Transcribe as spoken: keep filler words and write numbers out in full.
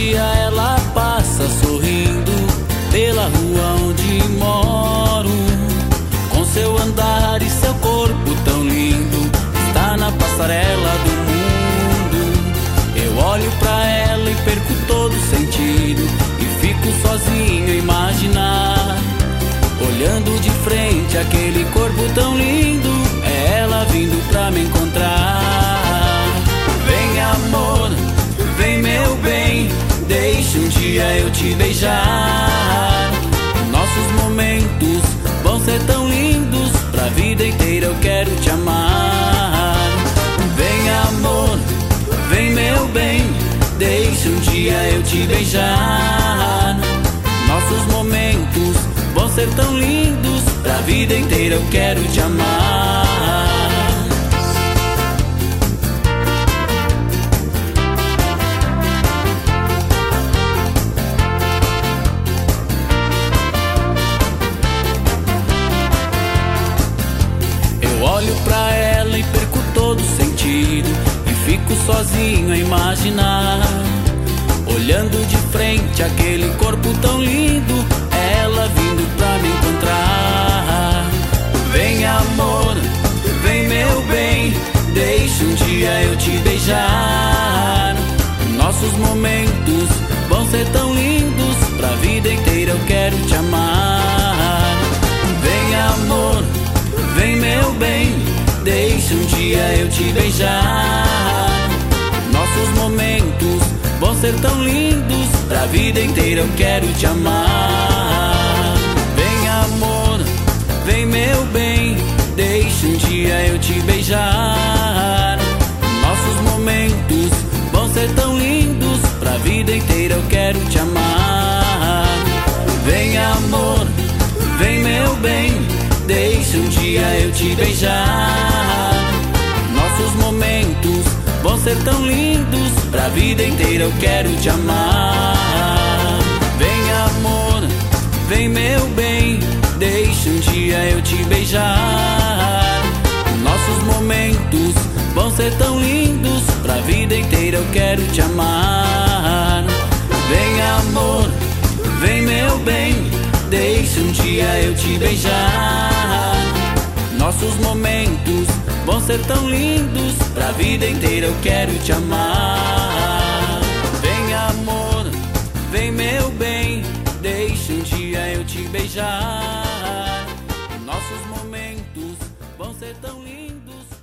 dia ela passa sorrindo pela rua onde moro, com seu andar e seu corpo tão lindo, está na passarela do mundo. Eu olho pra ela e perco todo sentido e fico sozinho a imaginar, olhando de frente aquele corpo tão lindo, é ela vindo pra me encontrar. Vem amor, vem meu bem, deixa um dia eu te beijar. Nossos momentos vão ser tão lindos, pra vida inteira eu quero te amar. Vem amor, vem meu bem, deixa um dia eu te beijar. Nossos momentos vão ser tão lindos, pra vida inteira eu quero te amar. Eu olho pra ela e perco todo sentido e fico sozinho a imaginar, olhando de frente aquele corpo tão lindo, ela vindo pra me encontrar. Vem amor, vem meu bem, deixa um dia eu te beijar. Nossos momentos vão ser tão lindos, pra vida inteira eu quero te amar. Vem amor, vem meu bem, deixa um dia eu te beijar. Nossos momentos vão ser tão lindos, pra vida inteira eu quero te amar. Vem amor, vem meu bem, deixa um dia eu te beijar. Nossos momentos vão ser tão lindos, pra vida inteira eu quero te amar. Vem amor, vem meu bem, deixa um dia eu te beijar. Nossos momentos vão ser tão lindos, pra vida inteira eu quero te amar. Vem amor, vem meu bem, deixa um dia eu te beijar. Nossos momentos vão ser tão lindos, pra vida inteira eu quero te amar. Vem amor, vem meu bem, deixa um dia eu te beijar. Nossos momentos vão ser tão lindos, pra vida inteira eu quero te amar. Vem amor, vem meu bem, deixa um dia eu te beijar. Nossos momentos vão ser tão lindos.